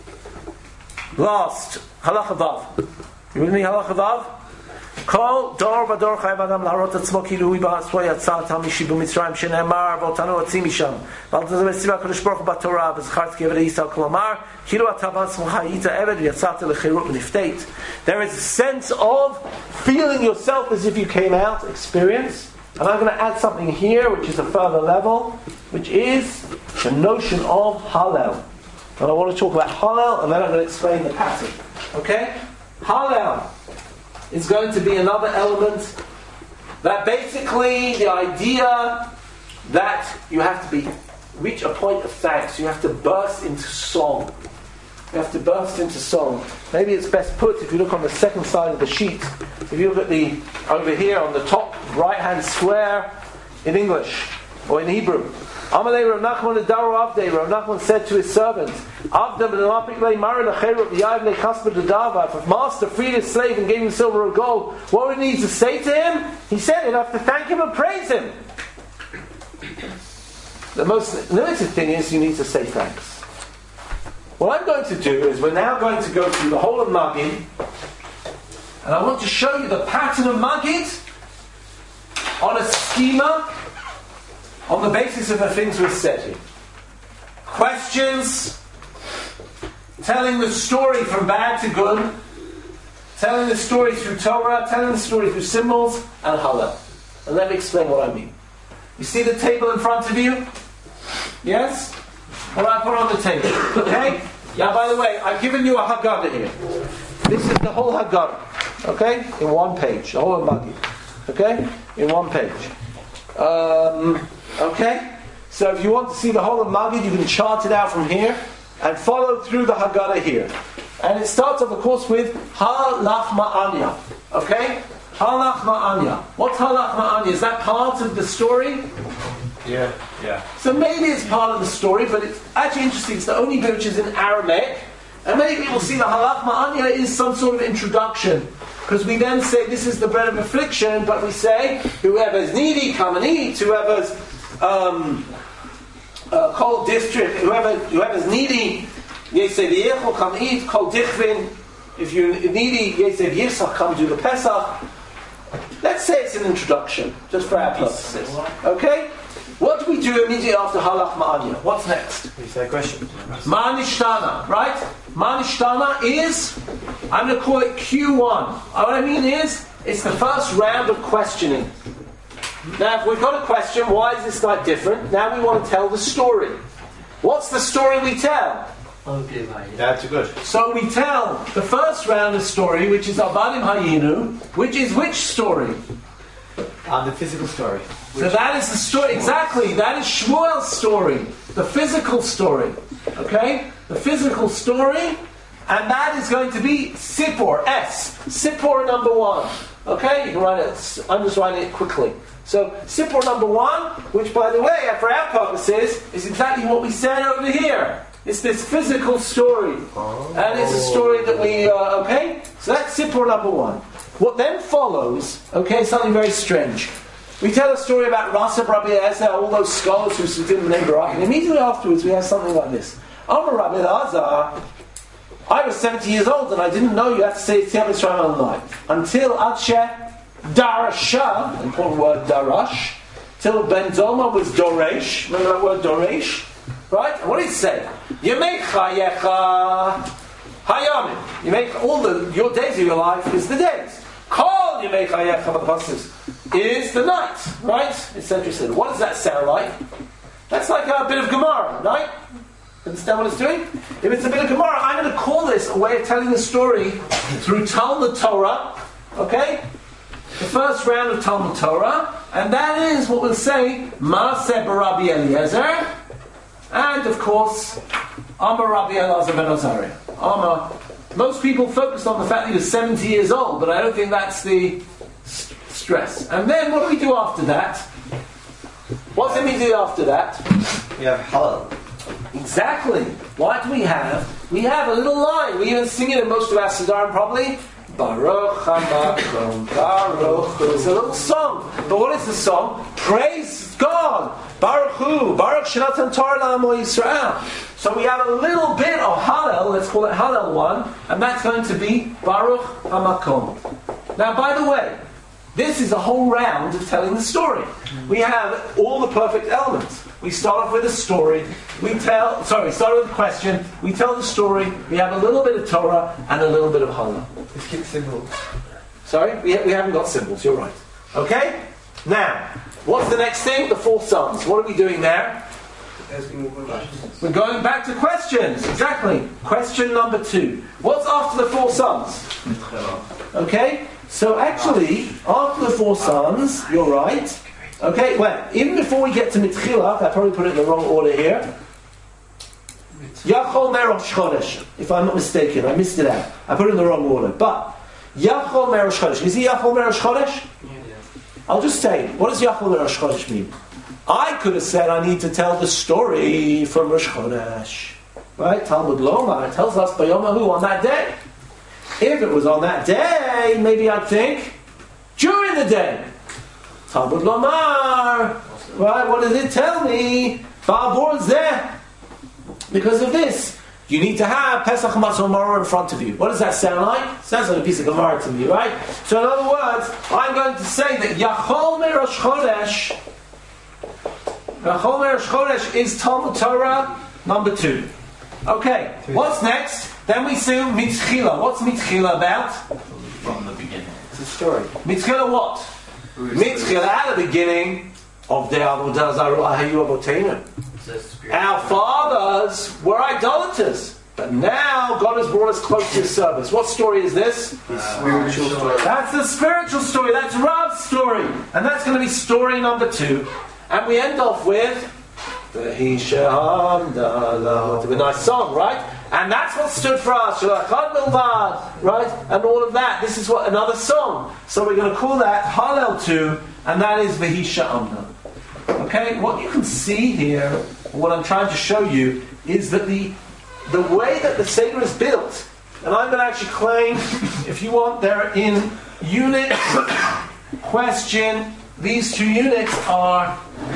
Last, Halacha Vav. You with me, Halacha Vav? Kol dor v'dor chayav adam laharot atzmo kilu hu ba'atzmo yatzat hamishi b'mitzrayim shenemar v'otanu atzim misham v'al tazeh v'tziva HaKadosh Baruch Hu b'Torah v'zachart ki eved Yisrael kolomar kilu atav atzmocha yita eved v'yatzat lechirut v'nifteit. There is a sense of feeling yourself as if you came out, experience. And I'm going to add something here which is a further level, which is the notion of Hallel. And I want to talk about Hallel, and then I'm going to explain the pattern. Okay? Hallel is going to be another element that basically the idea that you have to reach a point of thanks. You have to burst into song. You have to burst into song. Maybe it's best put if you look on the second side of the sheet. If you look at over here on the top right-hand square in English or in Hebrew. Amalei Rav Nachman Adaru Avdei. Rav Nachman said to his servant, if a master freed his slave and gave him silver or gold, what would he need to say to him? He said he'd have to thank him and praise him. The most limited thing is you need to say thanks. What I'm going to do is we're now going to go through the whole of Magid, and I want to show you the pattern of Magid on a schema on the basis of the things we've said here. Questions, telling the story from bad to good, telling the story through Torah, telling the story through symbols, and Hallel. And let me explain what I mean. You see the table in front of you? Yes? What I put on the table. Okay? Now, by the way, I've given you a Haggadah here. This is the whole Haggadah. Okay? In one page. The whole Magid. Okay? In one page. Okay? So if you want to see the whole of Magid, you can chart it out from here and follow through the Haggadah here. And it starts off, of course, with Halach Ma'anya. Okay? Halach Ma'anya. What's Halach Ma'anya? Is that part of the story? Yeah. So maybe it's part of the story, but it's actually interesting. It's the only bit which is in Aramaic. And many people see the Halach Ma'anya is some sort of introduction. Because we then say this is the bread of affliction, but we say whoever's needy, come and eat. Whoever's kol district, whoever's needy, Yesev Yechol, come eat. Kol dichvin, if you're needy, Yesev Yisach, come do the Pesach. Let's say it's an introduction, just for our purposes. Okay? What do we do immediately after Halach Ma'anya? What's next? You say question. Ma'anishtana, right? Ma'anishtana is, I'm going to call it Q1. What I mean is, it's the first round of questioning. Now, if we've got a question, why is this night different? Now we want to tell the story. What's the story we tell? That's good. So we tell the first round of story, which is Avadim Hayinu, which is which story? The physical story. So that is the story, exactly, that is Shmuel's story, the physical story, okay? The physical story, and that is going to be Sippor, S, Sippor number 1, okay? You can write it, I'm just writing it quickly. So Sippor number 1, which by the way, for our purposes, is exactly what we said over here. It's this physical story, and it's a story that we, okay? So that's Sippor number 1. What then follows, okay, something very strange. We tell a story about Rasa Rabbi Elazar, all those scholars who stood in the name Barak, and immediately afterwards we have something like this. Amar Rabbi Elazar, I was 70 years old and I didn't know you had to say Tziyam Mitzrayim all night. Until Adshe Darasha, important word Darash, till Ben Zoma was Doresh. Remember that word Doresh? Right? And what did it say? You make Chayecha Hayamim. You make all your days of your life is the days. Kol Yemei Chayecha B'Passus is the night, right? Etc. What does that sound like? That's like a bit of Gemara, right? Understand what it's doing? If it's a bit of Gemara, I'm going to call this a way of telling the story through Talmud Torah, okay? The first round of Talmud Torah, and that is what we'll say, Maaseh Rabbi Eliezer, and of course, Amar Rabbi Elazar ben Azariah. Amar. Most people focus on the fact that he was 70 years old, but I don't think that's the stress. And then what do we do after that? What's immediately after that? We have Hallel. Exactly. What do we have? We have a little line. We even sing it in most of our Siddharim probably. Baruch HaMakom, Baruch. It's a little song. But what is the song? Praise God. Baruch Hu, Baruch Shenatan Torah L'Amo Yisrael. So we have a little bit of Hallel, let's call it Hallel 1, and that's going to be Baruch HaMakom. Now, by the way, this is a whole round of telling the story. We have all the perfect elements. We start off with a story. We start with a question. We tell the story. We have a little bit of Torah and a little bit of Hallel. Let's keep symbols. Sorry? We haven't got symbols, you're right. Okay? Now, what's the next thing? The 4 sons. What are we doing there? We're going back to questions. Exactly. Question number 2. What's after the 4 sons? Okay? So actually, after the 4 sons, you're right. Okay, well, even before we get to Mitchilach, I probably put it in the wrong order here. Yachol Merosh Chodesh, if I'm not mistaken, I missed it out. I put it in the wrong order. But, Yachol Merosh Chodesh. Is he Yachol Merosh Chodesh? I'll just say, what does Yachol Merosh Chodesh mean? I could have said I need to tell the story from Rosh Chodesh. Right? Talmud Lomar tells us Bayomahu on that day. If it was on that day, maybe I'd think during the day. Talmud Lomar. Right? What does it tell me? Ba'avor zeh. Because of this, you need to have Pesach Matzah Maror in front of you. What does that sound like? Sounds like a piece of Gemara to me, right? So in other words, I'm going to say that Yachol Merosh Chodesh, Yachol Merosh Chodesh is Talmud Torah number 2. Okay, what's next? Then we sing Mitzchila. What's Mitzchila about? From the beginning. It's a story. Mitzchila what? Mitzchila at the beginning of the Avodah Zarah Hayu Avotenu. Our fathers were idolaters. But now God has brought us close to His service. What story is this? Spiritual story. That's the spiritual story. That's Rav's story. And that's going to be story number 2. And we end off with a nice song, right? And that's what stood for us. Right? And all of that. This is what another song. So we're going to call that Hallel 2, and that is V'hisha Amna. Okay? What you can see here, what I'm trying to show you, is that the way that the Seder is built, and I'm going to actually claim, if you want, they're in unit, question. These 2 units are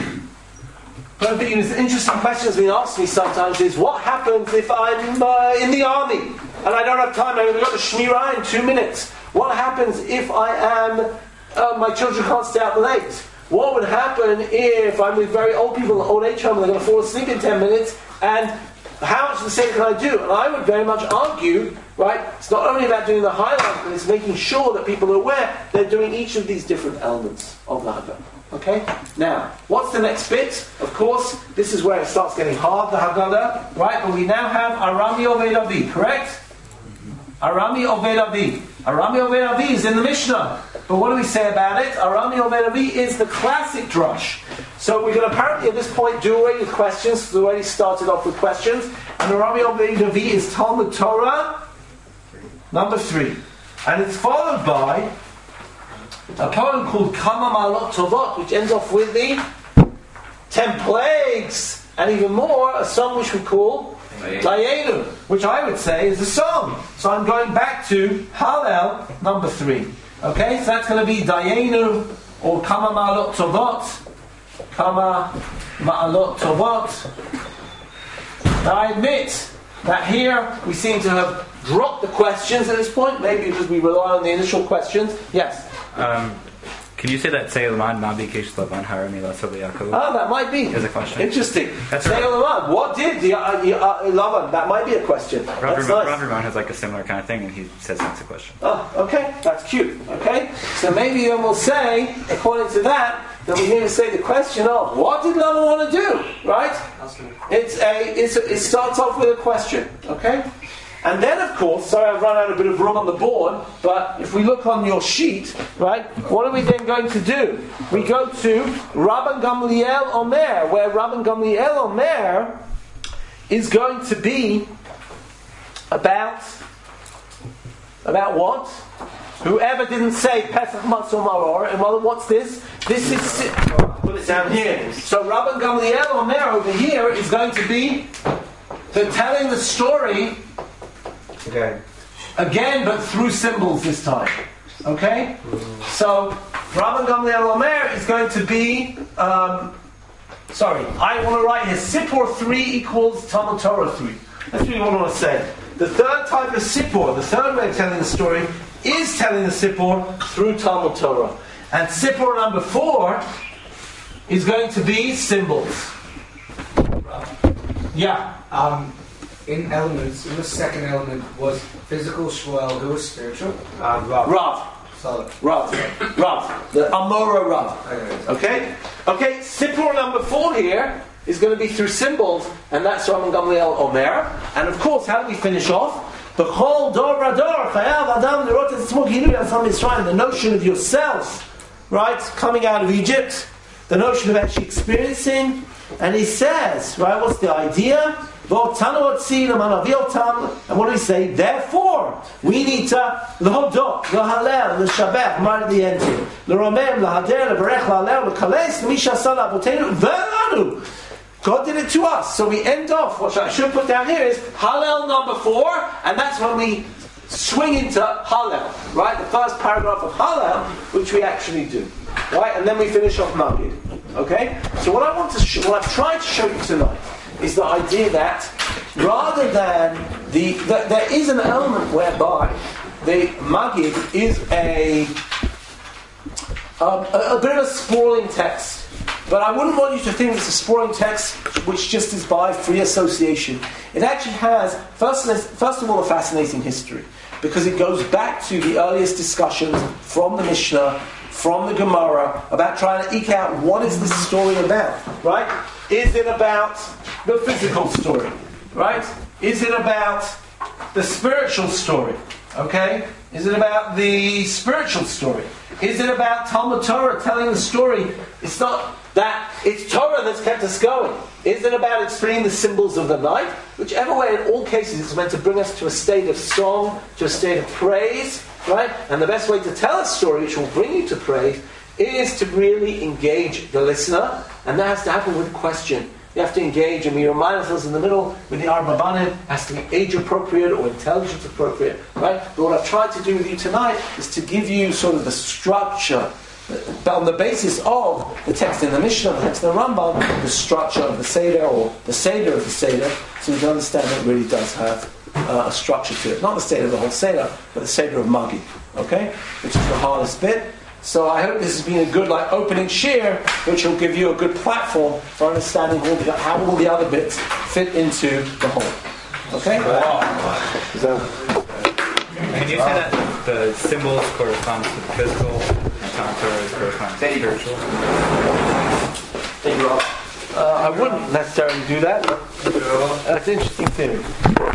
perfect units. An interesting question that's been asked me sometimes is, what happens if I'm in the army and I don't have time? I've only got the Shmirah in 2 minutes. What happens if I am, my children can't stay out late? What would happen if I'm with very old people in old age home and they're going to fall asleep in 10 minutes? And how much of the same can I do? And I would very much argue, right, it's not only about doing the highlight, but it's making sure that people are aware they're doing each of these different elements of the Haggadah. Okay? Now, what's the next bit? Of course, this is where it starts getting hard, the Haggadah, right? But we now have Arami Oved Avi, correct? Arami Oved Avi. Arami Oved Avi is in the Mishnah. But what do we say about it? Arami Oved Avi is the classic drush. So we're going to apparently at this point do away with questions. We've already started off with questions. And Arami Oved Avi is Talmud Torah number 3. And it's followed by a poem called Kama Ma'alot Tovot, which ends off with the 10 plagues. And even more, a song which we call Dayenu, which I would say is a song. So I'm going back to Hallel number 3. Okay, so that's going to be Dayenu or Kama Ma'alot Tovot. Kama Ma'alot Tovot. Now I admit that here we seem to have dropped the questions at this point, maybe because we rely on the initial questions. Yes? Can you say that Say Laman Nabi Kesh Lavan Harami Lasali Yaakov? Ah, that might be. As a question. Interesting. That's Say right. Laman. What did the Lavan? That might be a question. That's nice. Rav Ramon has like a similar kind of thing, and he says that's a question. Oh, okay. That's cute. Okay? So maybe then we'll say, according to that, that we need to say the question of, what did Lavan want to do? Right? It starts off with a question. Okay? And then, of course, sorry I've run out a bit of room on the board, but if we look on your sheet, right, what are we then going to do? We go to Rabban Gamliel Omer, where Rabban Gamliel Omer is going to be about what? Whoever didn't say Pesach Matzah Maror, and well, what's this? This is, put it down here. So Rabban Gamliel Omer over here is going to be telling the story again, but through symbols this time. Okay? So, Rabban Gamliel Omer is going to be, I want to write here, Sippur 3 equals Talmud Torah 3. That's really what I want to say. The third type of Sippur, the third way of telling the story, is telling the Sippur through Talmud Torah. And Sippur number 4 is going to be symbols. Yeah. In elements, in the second element was physical, Shmuel, who was spiritual? Rav. Solid. Rav. The Amora Rav. Okay? Okay, Sippur number 4 here is going to be through symbols, and that's Rabban Gamliel Omer. And of course, how do we finish off? The notion of yourself, right, coming out of Egypt, the notion of actually experiencing, and he says, right, what's the idea? And what do we say? Therefore, we need to l'hodot, l'halel, l'shabach, right at the end here. L'romem, l'hader, l'berech, l'halel, l'kales, l'misha sala, l'botenu, v'lanu. God did it to us. So we end off, what I should put down here is Hallel number 4, and that's when we swing into Hallel, right? The first paragraph of Hallel, which we actually do, right? And then we finish off Magid. Okay? So what I've tried to show you tonight is the idea that rather than there is an element whereby the Magid is a bit of a sprawling text. But I wouldn't want you to think it's a sprawling text which just is by free association. It actually has, first of all, a fascinating history, because it goes back to the earliest discussions from the Mishnah, from the Gemara, about trying to eke out what is this story about, right? Is it about the physical story, right? Is it about the spiritual story, okay? Is it about the spiritual story? Is it about Talmud Torah telling the story? It's not that, it's Torah that's kept us going. Is it about explaining the symbols of the night? Whichever way, in all cases, it's meant to bring us to a state of song, to a state of praise, right? And the best way to tell a story which will bring you to praise is to really engage the listener, and that has to happen with a question. You have to engage, and we remind ourselves in the middle with the Arba Banim, has to be age appropriate or intelligence appropriate, right? But what I've tried to do with you tonight is to give you sort of the structure, on the basis of the text in the Mishnah, the text in the Rambam, the structure of the Seder, or the Seder of the Seder, so you can understand that it really does have a structure to it. Not the Seder of the whole Seder, but the Seder of Magi, okay? Which is the hardest bit. So I hope this has been a good opening shir, which will give you a good platform for understanding how all the other bits fit into the whole. Okay? So, can you say that the symbols correspond to the physical and Talmud Torah corresponds to the spiritual? I wouldn't necessarily do that. That's an interesting theory.